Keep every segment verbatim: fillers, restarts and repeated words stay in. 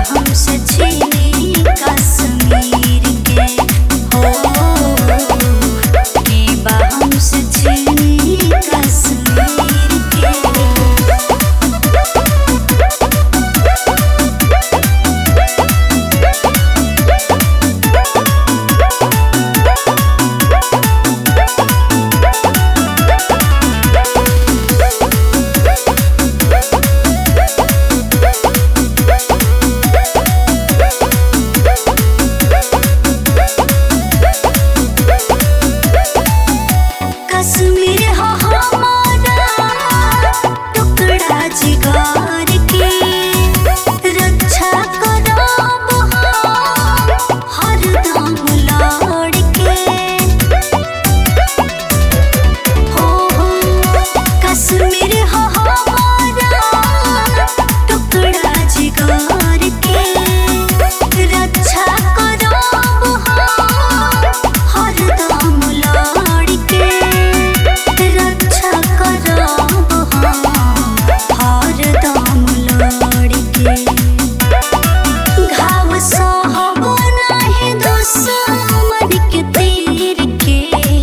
हमसे छीनी कश्मीर के हो के बा हमसे छीनी कश्मीर के। कश्मीर हो हमारा टुकड़ा जिगर के, रक्षा करब हम हरदम लड़ के हो हो। कश्मीर हो हमारा टुकड़ा जिगर के, रक्षा करब हम हरदम लड़ के, रक्षा करब हम हरदम लड़ के। घाव सहब नाही दुश्मन के तीर के,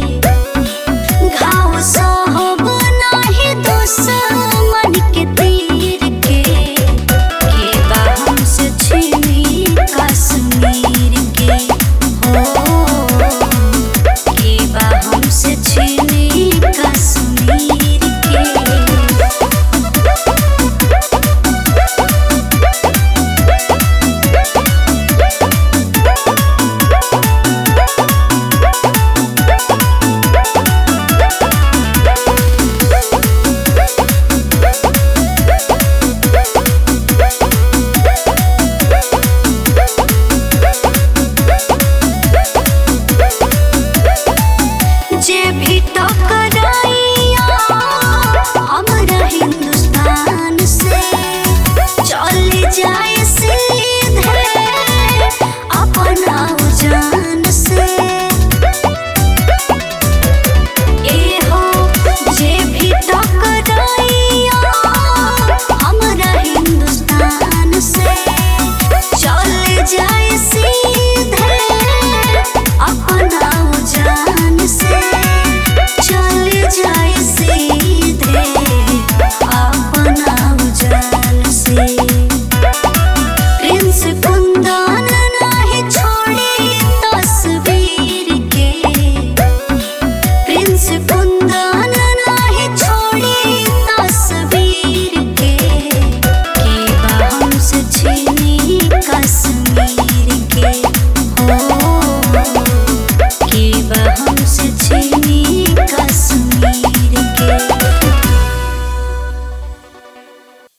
घाव सहब नाही दुश्मन के तीर के के बा हमसे छीनी कश्मीर के हो के बा हमसे छीनी कश्मीर के। जे भी टकराइया हमरा हिंदुस्तान से, चल जाए सीधे अपना जान से। ए हो जे भी टकराइया हमरा हिंदुस्तान से, चल जाए सीधे अपना जान से, चल जाए सीधे अपना जान से। प्रिंस कुंदन नाही छोड़ी तस्वीर के, प्रिंस कुंदन नाही छोड़ी तस्वीर के के बा हमसे छीनी कश्मीर के हो के बा हमसे छीनी